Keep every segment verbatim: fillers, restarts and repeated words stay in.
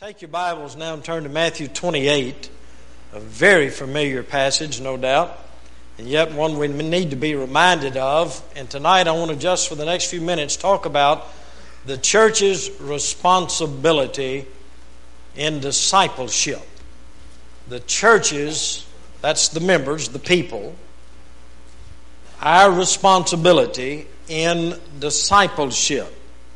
Take your Bibles now and turn to Matthew twenty-eight, a very familiar passage, no doubt, and yet one we need to be reminded of. And tonight I want to just for the next few minutes talk about the church's responsibility in discipleship. The church's, that's the members, the people, our responsibility in discipleship.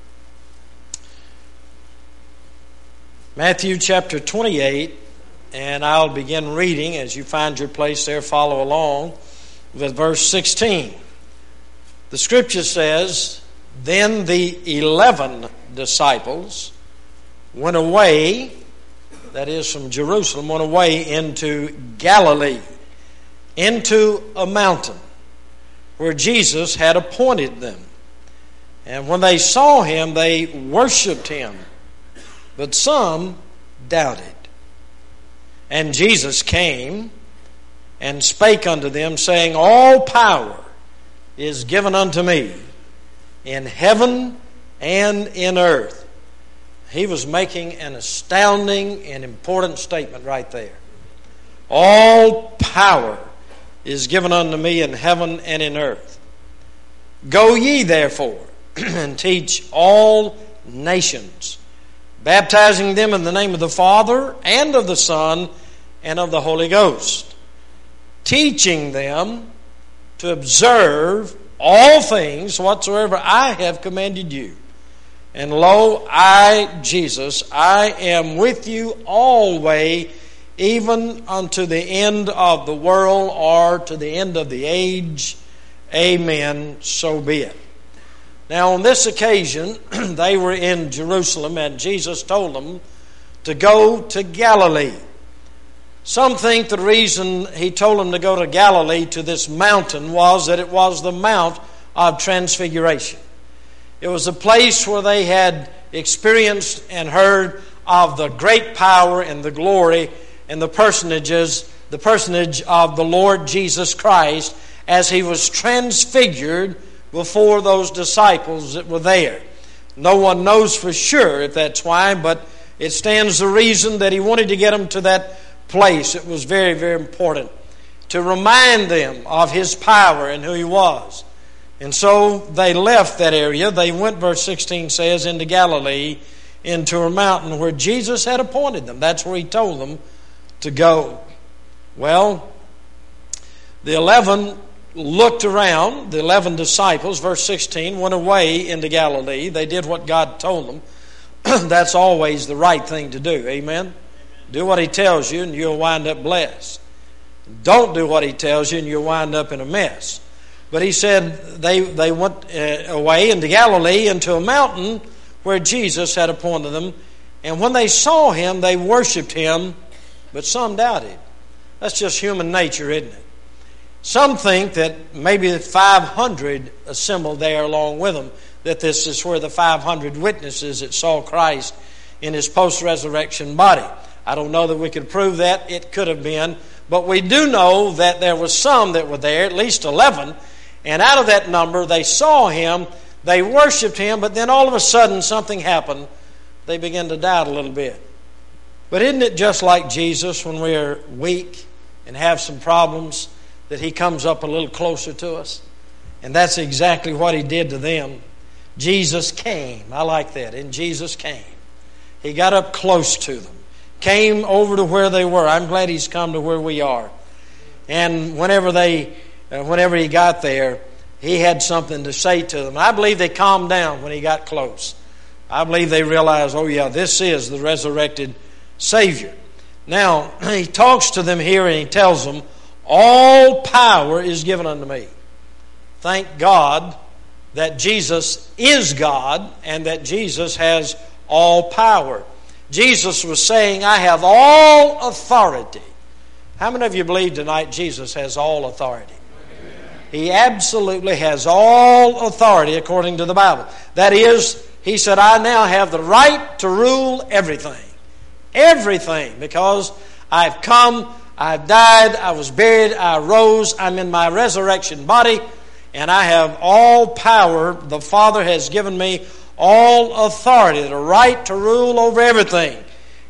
Matthew chapter twenty-eight, and I'll begin reading as you find your place there. Follow along with verse sixteen. The scripture says, "Then the eleven disciples went away," that is from Jerusalem, went away into Galilee, into a mountain where Jesus had appointed them. And when they saw him, they worshipped him. But some doubted. And Jesus came and spake unto them, saying, All power is given unto me in heaven and in earth. He was making an astounding and important statement right there. All power is given unto me in heaven and in earth. Go ye therefore and teach all nations, baptizing them in the name of the Father and of the Son and of the Holy Ghost, teaching them to observe all things whatsoever I have commanded you. And lo, I, Jesus, I am with you always, even unto the end of the world, or to the end of the age. Amen. So be it. Now, on this occasion, they were in Jerusalem, and Jesus told them to go to Galilee. Some think the reason he told them to go to Galilee, to this mountain, was that it was the Mount of Transfiguration. It was a place where they had experienced and heard of the great power and the glory and the personages, the personage of the Lord Jesus Christ as he was transfigured before those disciples that were there. No one knows for sure if that's why, but it stands to reason that he wanted to get them to that place. It was very, very important to remind them of his power and who he was. And so they left that area. They went, verse sixteen says, into Galilee, into a mountain where Jesus had appointed them. That's where he told them to go. Well, the eleven looked around, the eleven disciples, verse sixteen, went away into Galilee. They did what God told them. That's always the right thing to do. Amen? Amen? Do what he tells you and you'll wind up blessed. Don't do what he tells you and you'll wind up in a mess. But he said they, they went uh, away into Galilee, into a mountain where Jesus had appointed them. And when they saw him, they worshipped him, but some doubted. That's just human nature, isn't it? Some think that maybe five hundred assembled there along with them, that this is where the five hundred witnesses that saw Christ in his post-resurrection body. I don't know that we could prove that. It could have been. But we do know that there were some that were there, at least eleven. And out of that number, they saw him, they worshiped him, but then all of a sudden something happened. They began to doubt a little bit. But isn't it just like Jesus when we're weak and have some problems, that he comes up a little closer to us? And that's exactly what he did to them. Jesus came. I like that. And Jesus came. He got up close to them. Came over to where they were. I'm glad he's come to where we are. And whenever they, uh, whenever he got there, he had something to say to them. I believe they calmed down when he got close. I believe they realized, oh yeah, this is the resurrected Savior. Now, he talks to them here and he tells them, all power is given unto me. Thank God that Jesus is God and that Jesus has all power. Jesus was saying, I have all authority. How many of you believe tonight Jesus has all authority? Amen. He absolutely has all authority according to the Bible. That is, he said, I now have the right to rule everything. Everything, because I've come, I've died, I was buried, I rose, I'm in my resurrection body, and I have all power. The Father has given me all authority, the right to rule over everything.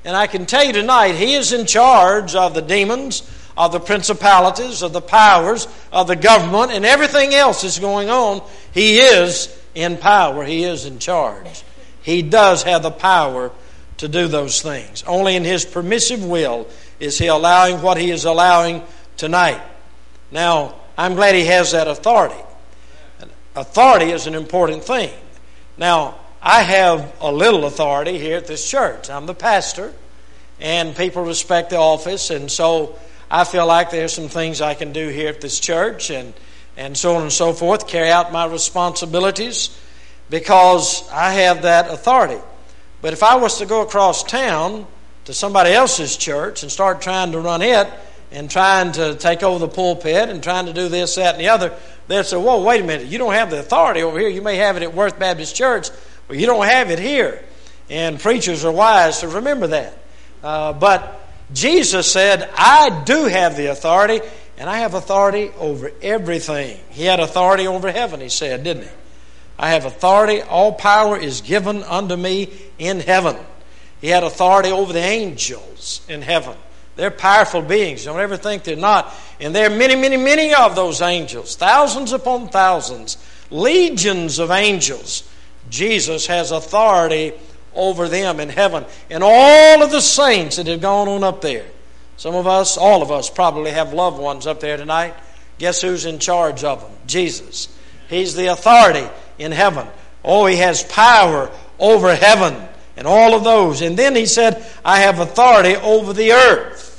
And I can tell you tonight, He is in charge of the demons, of the principalities, of the powers, of the government, and everything else that's going on. He is in power. He is in charge. He does have the power to do those things. Only in His permissive will is He allowing what He is allowing tonight. Now, I'm glad He has that authority. Authority is an important thing. Now, I have a little authority here at this church. I'm the pastor, and people respect the office, and so I feel like there's some things I can do here at this church, and, and so on and so forth, carry out my responsibilities because I have that authority. But if I was to go across town to somebody else's church and start trying to run it and trying to take over the pulpit and trying to do this, that, and the other, they'd say, whoa, wait a minute, you don't have the authority over here. You may have it at Worth Baptist Church, but you don't have it here. And preachers are wise to remember that. Uh, but Jesus said, I do have the authority, and I have authority over everything. He had authority over heaven, He said, didn't He? I have authority. All power is given unto me in heaven. He had authority over the angels in heaven. They're powerful beings. Don't ever think they're not. And there are many, many, many of those angels. Thousands upon thousands. Legions of angels. Jesus has authority over them in heaven. And all of the saints that have gone on up there. Some of us, all of us probably have loved ones up there tonight. Guess who's in charge of them? Jesus. He's the authority in heaven. Oh, He has power over heaven and all of those. And then He said, I have authority over the earth.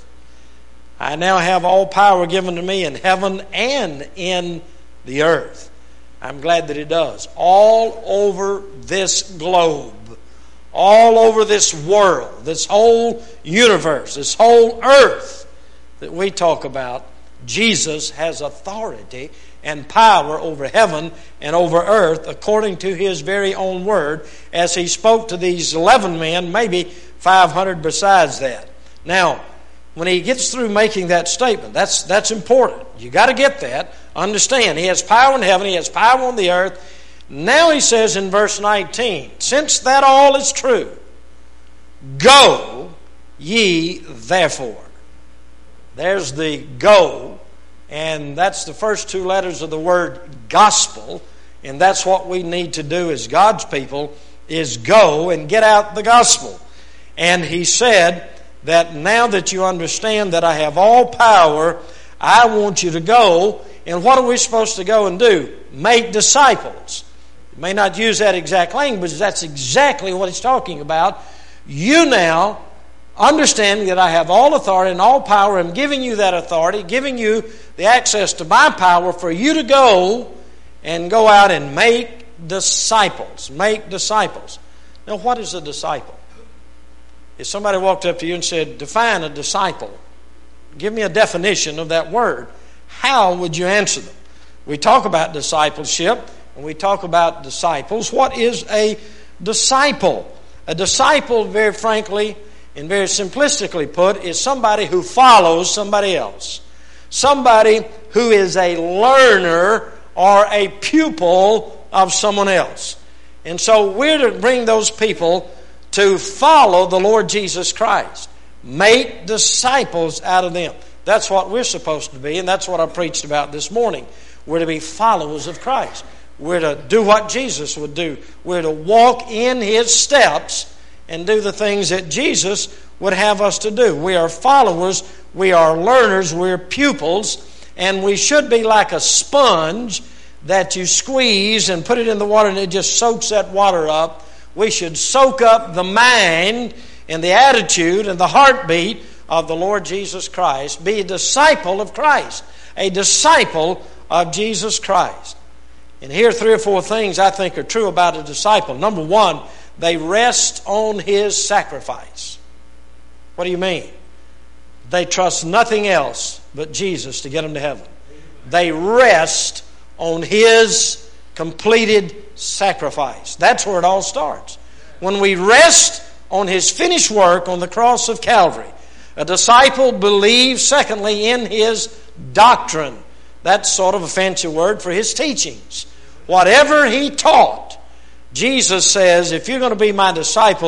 I now have all power given to me in heaven and in the earth. I'm glad that He does. All over this globe. All over this world. This whole universe. This whole earth that we talk about. Jesus has authority and power over heaven and over earth according to His very own word as He spoke to these eleven men, maybe five hundred besides that. Now, when He gets through making that statement, that's, that's important. You got to get that. Understand, He has power in heaven, He has power on the earth. Now He says in verse nineteen, since that all is true, go ye therefore. There's the go. And that's the first two letters of the word gospel. And that's what we need to do as God's people, is go and get out the gospel. And He said that now that you understand that I have all power, I want you to go. And what are we supposed to go and do? Make disciples. You may not use that exact language, but that's exactly what He's talking about. You now, understanding that I have all authority and all power, I'm giving you that authority, giving you the access to my power for you to go and go out and make disciples. Make disciples. Now, what is a disciple? If somebody walked up to you and said, define a disciple, give me a definition of that word, how would you answer them? We talk about discipleship, and we talk about disciples. What is a disciple? A disciple, very frankly, and very simplistically put, is somebody who follows somebody else. Somebody who is a learner or a pupil of someone else. And so we're to bring those people to follow the Lord Jesus Christ. Make disciples out of them. That's what we're supposed to be, and that's what I preached about this morning. We're to be followers of Christ. We're to do what Jesus would do. We're to walk in His steps and do the things that Jesus would have us to do. We are followers, we are learners, we're pupils, and we should be like a sponge that you squeeze and put it in the water and it just soaks that water up. We should soak up the mind and the attitude and the heartbeat of the Lord Jesus Christ. Be a disciple of Christ, a disciple of Jesus Christ. And here are three or four things I think are true about a disciple. Number one, they rest on His sacrifice. What do you mean? They trust nothing else but Jesus to get them to heaven. They rest on His completed sacrifice. That's where it all starts. When we rest on His finished work on the cross of Calvary, a disciple believes, secondly, in His doctrine. That's sort of a fancy word for His teachings. Whatever He taught, Jesus says, if you're going to be my disciples,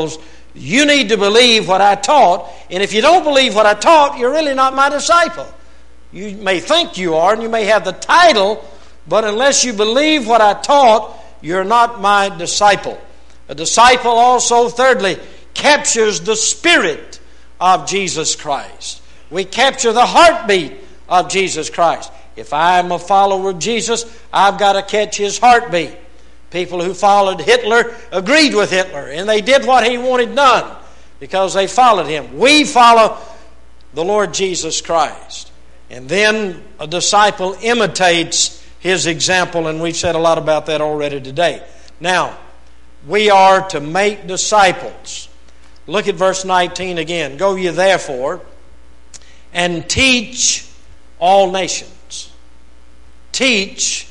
You need to believe what I taught, and if you don't believe what I taught, you're really not my disciple. You may think you are, and you may have the title, but unless you believe what I taught, you're not my disciple. A disciple also, thirdly, captures the spirit of Jesus Christ. We capture the heartbeat of Jesus Christ. If I'm a follower of Jesus, I've got to catch his heartbeat. People who followed Hitler agreed with Hitler, and they did what he wanted done because they followed him. We follow the Lord Jesus Christ. And then a disciple imitates his example, and we've said a lot about that already today. Now, we are to make disciples. Look at verse nineteen again. Go ye therefore and teach all nations. Teach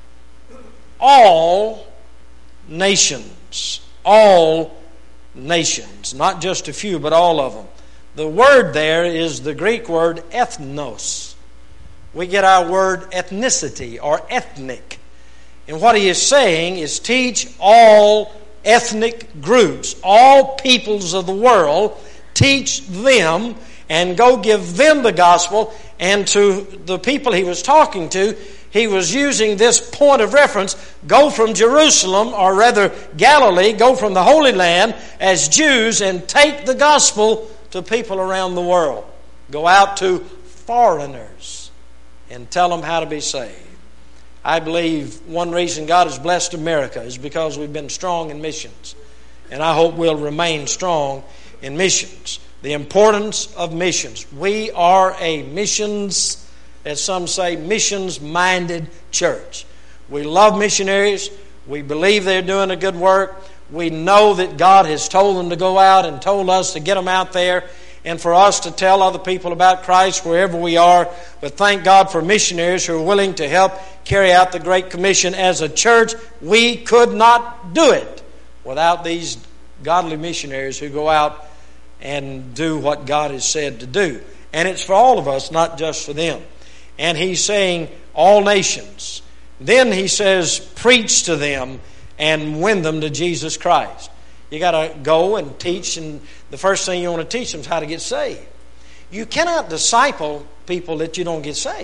all nations. All nations. Not just a few, but all of them. The word there is the Greek word ethnos. We get our word ethnicity or ethnic. And what he is saying is teach all ethnic groups, all peoples of the world, teach them and go give them the gospel. And to the people he was talking to, he was using this point of reference. Go from Jerusalem, or rather Galilee, go from the Holy Land as Jews and take the gospel to people around the world. Go out to foreigners and tell them how to be saved. I believe one reason God has blessed America is because we've been strong in missions. And I hope we'll remain strong in missions. The importance of missions. We are a missions, as some say, missions-minded church. We love missionaries. We believe they're doing a good work. We know that God has told them to go out and told us to get them out there and for us to tell other people about Christ wherever we are. But thank God for missionaries who are willing to help carry out the Great Commission. As a church, we could not do it without these godly missionaries who go out and do what God has said to do. And it's for all of us, not just for them. And he's saying all nations. Then he says preach to them and win them to Jesus Christ. You got to go and teach, and the first thing you want to teach them is how to get saved. You cannot disciple people that you don't get saved.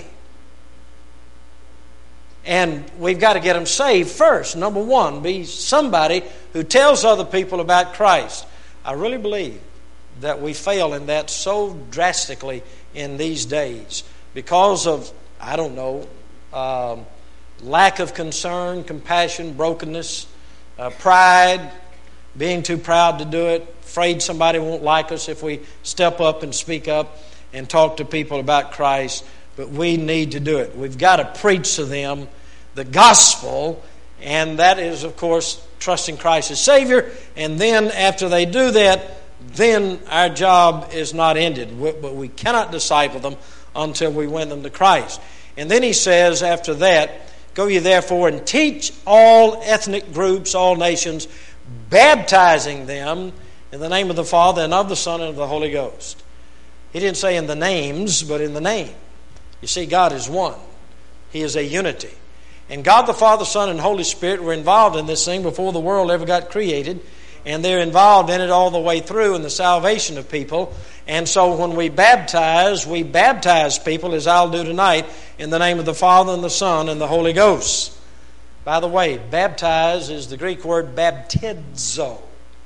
And we've got to get them saved first. Number one, be somebody who tells other people about Christ. I really believe that we fail in that so drastically in these days because of, I don't know, um, lack of concern, compassion, brokenness, uh, pride, being too proud to do it, afraid somebody won't like us if we step up and speak up and talk to people about Christ. But we need to do it. We've got to preach to them the gospel, and that is, of course, trusting Christ as Savior. And then after they do that, then our job is not ended. But we cannot disciple them until we win them to Christ. And then he says after that, go ye therefore and teach all ethnic groups, all nations, baptizing them in the name of the Father and of the Son and of the Holy Ghost. He didn't say in the names, but in the name. You see, God is one. He is a unity. And God the Father, Son, and Holy Spirit were involved in this thing before the world ever got created. And they're involved in it all the way through in the salvation of people. And so when we baptize, we baptize people, as I'll do tonight, in the name of the Father and the Son and the Holy Ghost. By the way, baptize is the Greek word baptizo.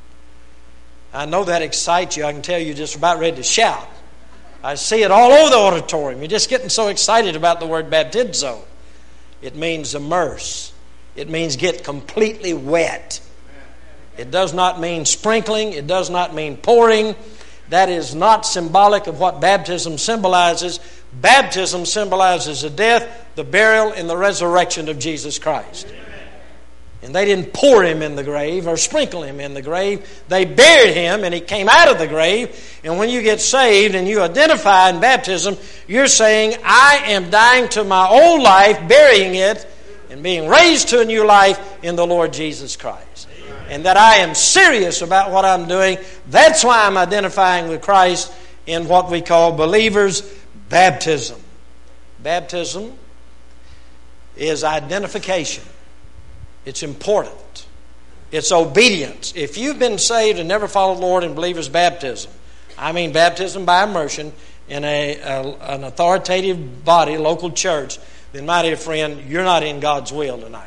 I know that excites you. I can tell you're just about ready to shout. I see it all over the auditorium. You're just getting so excited about the word baptizo. It means immerse. It means get completely wet. It does not mean sprinkling. It does not mean pouring. That is not symbolic of what baptism symbolizes. Baptism symbolizes the death, the burial, and the resurrection of Jesus Christ. And they didn't pour him in the grave or sprinkle him in the grave. They buried him and he came out of the grave. And when you get saved and you identify in baptism, you're saying, I am dying to my old life, burying it, and being raised to a new life in the Lord Jesus Christ. And that I am serious about what I'm doing. That's why I'm identifying with Christ in what we call believers' baptism. Baptism is identification. It's important. It's obedience. If you've been saved and never followed the Lord in believer's baptism, I mean baptism by immersion in a, a an authoritative body, local church, then my dear friend, you're not in God's will tonight.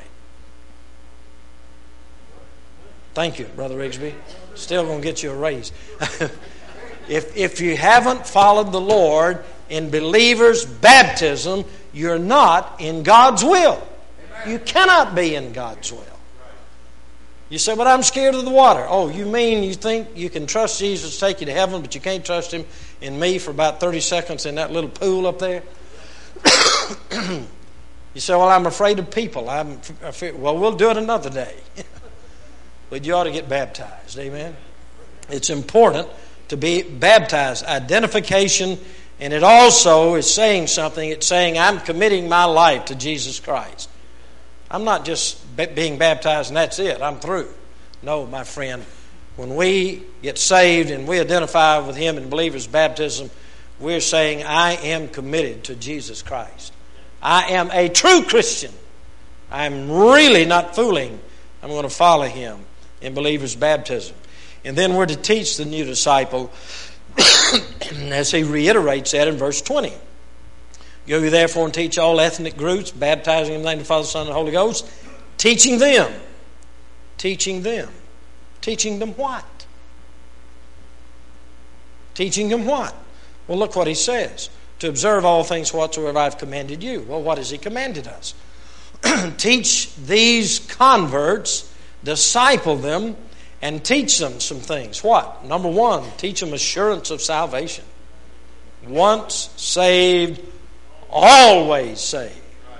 Thank you, Brother Rigsby. Still going to get you a raise. if if you haven't followed the Lord in believer's baptism, you're not in God's will. You cannot be in God's will. You say, but I'm scared of the water. Oh, you mean you think you can trust Jesus to take you to heaven, but you can't trust Him in me for about thirty seconds in that little pool up there? You say, well, I'm afraid of people. I'm afraid. Well, we'll do it another day. But you ought to get baptized. Amen? It's important to be baptized. Identification, and it also is saying something. It's saying, I'm committing my life to Jesus Christ. I'm not just being baptized and that's it. I'm through. No, my friend. When we get saved and we identify with Him in believer's baptism, we're saying, I am committed to Jesus Christ. I am a true Christian. I'm really not fooling. I'm going to follow Him in believer's baptism. And then we're to teach the new disciple, as he reiterates that in verse twenty. Go ye therefore and teach all ethnic groups, baptizing them in the name of the Father, Son, and the Holy Ghost, teaching them. Teaching them. Teaching them what? Teaching them what? Well, look what he says. To observe all things whatsoever I've commanded you. Well, what has he commanded us? Teach these converts, disciple them, and teach them some things. What? Number one, teach them assurance of salvation. Once saved, always saved.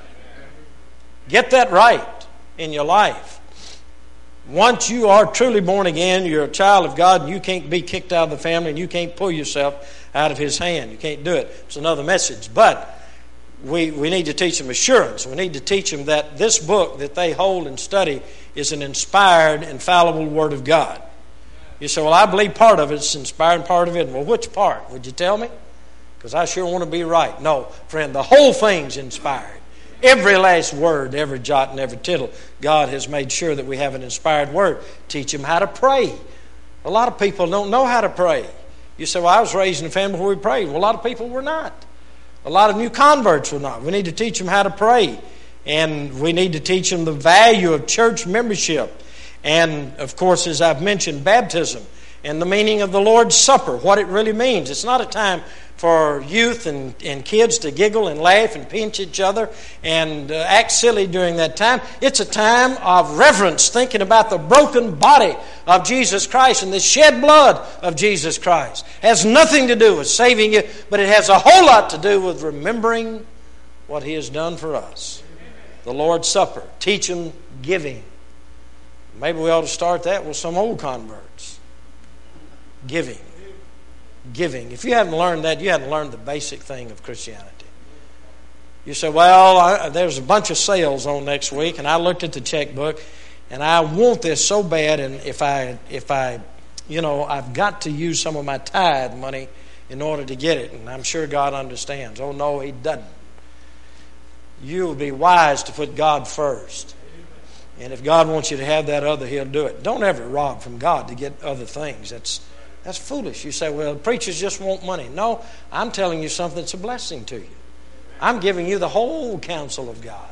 Get that right in your life. Once you are truly born again, you're a child of God, and you can't be kicked out of the family, and you can't pull yourself out of His hand. You can't do it. It's another message. But we, we need to teach them assurance. We need to teach them that this book that they hold and study is an inspired, infallible Word of God. You say, well, I believe part of it's inspired and part of it. Well, which part? Would you tell me? Because I sure want to be right. No, friend, the whole thing's inspired. Every last word, every jot and every tittle, God has made sure that we have an inspired word. Teach them how to pray. A lot of people don't know how to pray. You say, well, I was raised in a family where we prayed. Well, a lot of people were not. A lot of new converts were not. We need to teach them how to pray. And we need to teach them the value of church membership. And, of course, as I've mentioned, baptism and the meaning of the Lord's Supper, what it really means. It's not a time for youth and, and kids to giggle and laugh and pinch each other and uh, act silly during that time. It's a time of reverence, thinking about the broken body of Jesus Christ and the shed blood of Jesus Christ. It has nothing to do with saving you, but it has a whole lot to do with remembering what He has done for us. The Lord's Supper. Teach them giving. Maybe we ought to start that with some old converts. Giving. Giving. If you haven't learned that, you haven't learned the basic thing of Christianity. You say, well, I, there's a bunch of sales on next week, and I looked at the checkbook, and I want this so bad, and if I, if I, you know, I've got to use some of my tithe money in order to get it, and I'm sure God understands. Oh, no, He doesn't. You will be wise to put God first. And if God wants you to have that other, He'll do it. Don't ever rob from God to get other things. That's That's foolish. You say, well, preachers just want money. No, I'm telling you something that's a blessing to you. I'm giving you the whole counsel of God.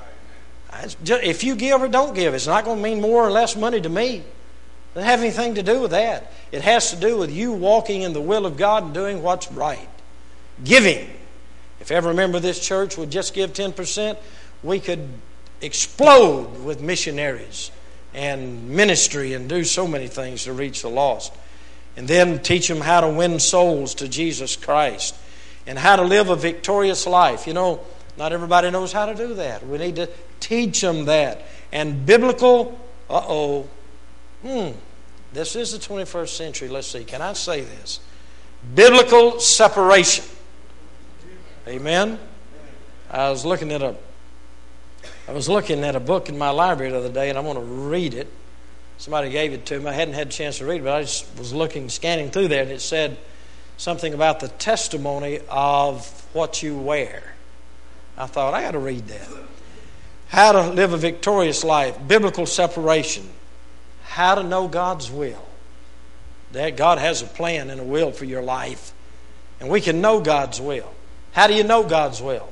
If you give or don't give, it's not going to mean more or less money to me. It doesn't have anything to do with that. It has to do with you walking in the will of God and doing what's right. Giving. If every member of this church would just give ten percent, we could explode with missionaries and ministry and do so many things to reach the lost. And then teach them how to win souls to Jesus Christ and how to live a victorious life. You know, not everybody knows how to do that. We need to teach them that. And biblical, uh-oh, hmm, this is the twenty-first century. Let's see, can I say this? Biblical separation. Amen? I was looking at a, I was looking at a book in my library the other day, and I'm going to read it. Somebody gave it to me. I hadn't had a chance to read it, but I just was looking, scanning through there, and it said something about the testimony of what you wear. I thought, I got to read that. How to live a victorious life. Biblical separation. how to know God's will. That God has a plan and a will for your life. And we can know God's will. How do you know God's will?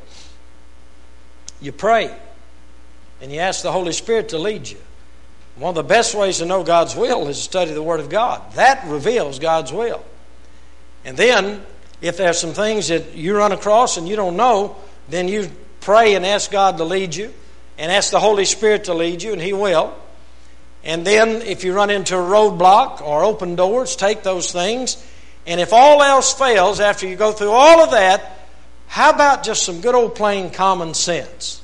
You pray. And you ask the Holy Spirit to lead you. One of the best ways to know God's will is to study the Word of God. That reveals God's will. And then, if there's some things that you run across and you don't know, then you pray and ask God to lead you. And ask the Holy Spirit to lead you, and He will. And then if you run into a roadblock or open doors, take those things. And if all else fails, after you go through all of that, how about just some good old plain common sense?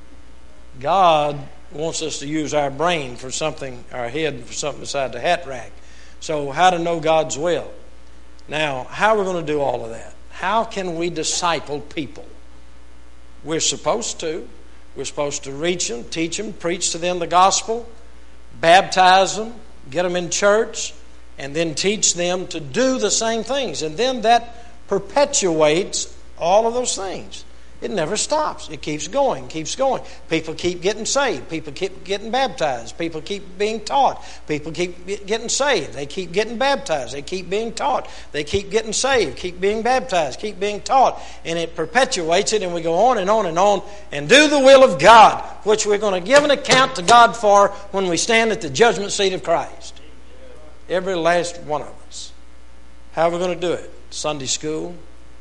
God wants us to use our brain for something, our head for something beside the hat rack. So how to know God's will. Now, how are we going to do all of that? How can we disciple people? We're supposed to. We're supposed to reach them, teach them, preach to them the gospel, baptize them, get them in church, and then teach them to do the same things. And then that perpetuates all of those things. It never stops. It keeps going, keeps going. People keep getting saved. People keep getting baptized. People keep being taught. People keep getting saved. They keep getting baptized. They keep being taught. They keep getting saved, keep being baptized, keep being taught. And it perpetuates it, and we go on and on and on and do the will of God, which we're going to give an account to God for when we stand at the judgment seat of Christ. Every last one of us. How are we going to do it? Sunday school,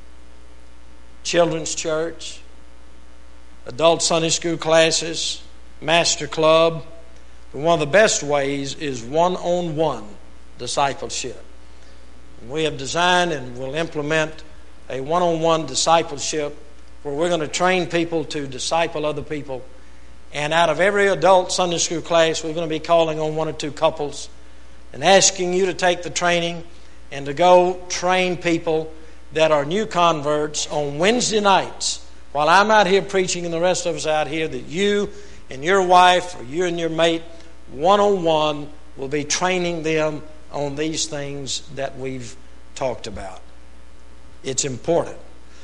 children's church, adult Sunday school classes, master club. But one of the best ways is one-on-one discipleship. We have designed and will implement a one-on-one discipleship where we're going to train people to disciple other people. And out of every adult Sunday school class, we're going to be calling on one or two couples and asking you to take the training and to go train people that are new converts on Wednesday nights while I'm out here preaching and the rest of us out here, that you and your wife or you and your mate one-on-one will be training them on these things that we've talked about. It's important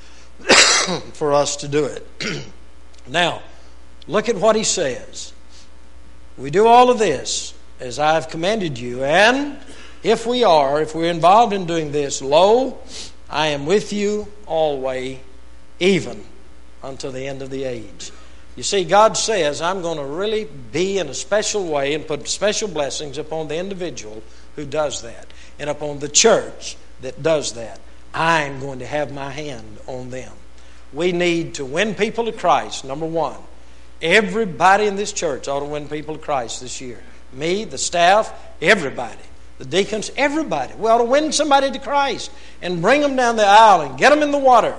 for us to do it. Now, look at what he says. We do all of this as I've commanded you, and if we are, if we're involved in doing this, lo, I am with you always, even until the end of the age. You see, God says, I'm going to really be in a special way and put special blessings upon the individual who does that, and upon the church that does that. I'm going to have my hand on them. We need to win people to Christ, number one. Everybody in this church ought to win people to Christ this year. Me, the staff, everybody. The deacons, everybody. We ought to win somebody to Christ and bring them down the aisle and get them in the water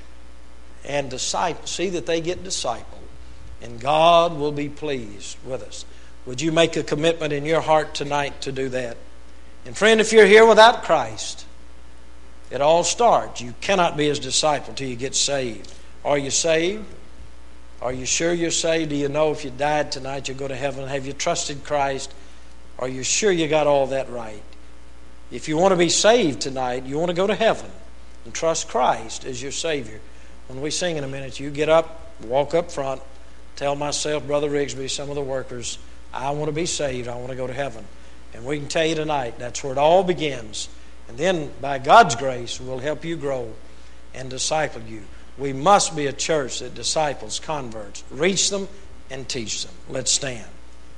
and disciple, see that they get discipled. And God will be pleased with us. Would you make a commitment in your heart tonight to do that? And friend, if you're here without Christ, it all starts. You cannot be His disciple till you get saved. Are you saved? Are you sure you're saved? Do you know if you died tonight you'll go to heaven? Have you trusted Christ? Are you sure you got all that right? If you want to be saved tonight, you want to go to heaven and trust Christ as your Savior. When we sing in a minute, you get up, walk up front, tell myself, Brother Rigsby, some of the workers, I want to be saved. I want to go to heaven. And we can tell you tonight, that's where it all begins. And then, by God's grace, we'll help you grow and disciple you. We must be a church that disciples converts. Reach them and teach them. Let's stand.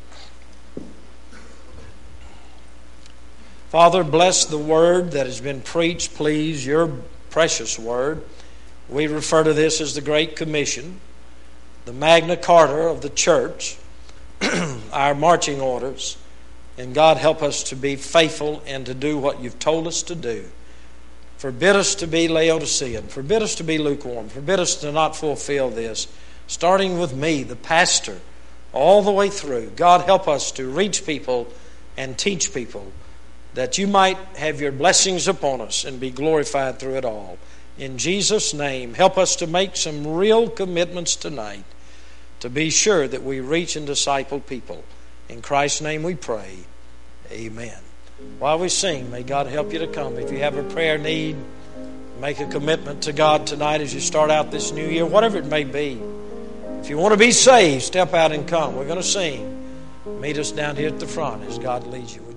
Father, bless the word that has been preached, please, your precious word. We refer to this as the Great Commission, the Magna Carta of the church, our marching orders. And God, help us to be faithful and to do what you've told us to do. Forbid us to be Laodicean. Forbid us to be lukewarm. Forbid us to not fulfill this. Starting with me, the pastor, all the way through. God, help us to reach people and teach people that you might have your blessings upon us and be glorified through it all. In Jesus' name, help us to make some real commitments tonight to be sure that we reach and disciple people. In Christ's name we pray. Amen. While we sing, may God help you to come. If you have a prayer need, make a commitment to God tonight as you start out this new year, whatever it may be. If you want to be saved, step out and come. We're going to sing. Meet us down here at the front as God leads you.